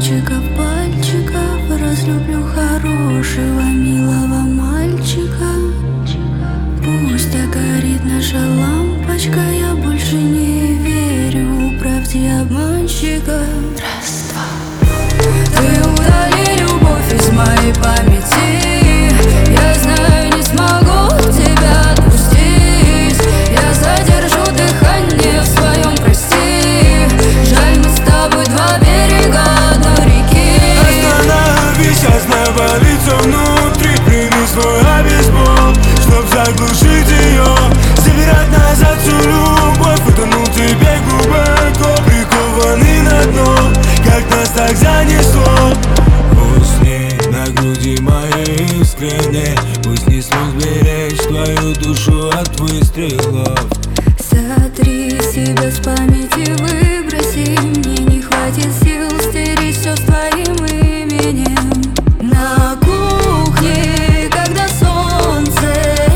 кончиков пальчиков разлюблю хорошего, милого мальчика. Пусть горит наша лампочка, я больше не верю в правде обманщика. Раз, два. Ты удали любовь из моей памяти. Я знаю, не смогу тебя отпустить. Я задержу дыхание в своем прости. Жаль, мы с тобой два берега одной реки. Остановись, я знаю, болится внутри. Прими свой обезбол, чтоб заглушить ее. Забирать назад всю любовь, утонул тебе глубоко. Прикованный на дно, как нас так занесло. Усни на груди моей искренне. Пусть не смог беречь твою душу от выстрелов. Сотри себя с памяти, выброси. Мне не хватит сил стереть все с твоим именем. На кухне, когда солнце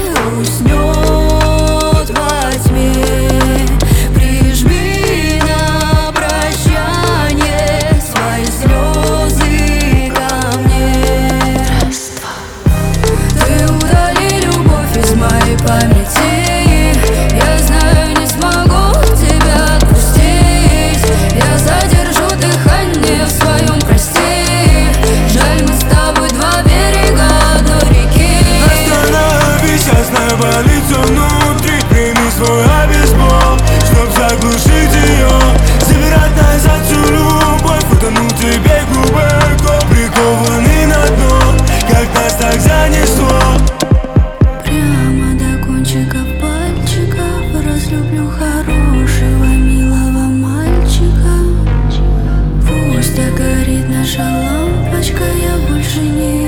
уснет во тьме, прижми на прощание свои слезы ко мне. Раз, два. Ты удали любовь из моей памяти. Я знаю, не смогу тебя отпустить. Я задержу дыхание в своем прости. Жаль, мы с тобой два берега одной реки. Остановись, я знаю, болится внутри. Прими свой обезбол, чтоб заглушить ее. Забирать назад всю любовь, утонул тебе глубоко. Прикованный на дно, как нас так занесло. Прямо до кончиков пальчиков разлюблю хорошего, милого мальчика. Пусть горит наша лампочка, я больше не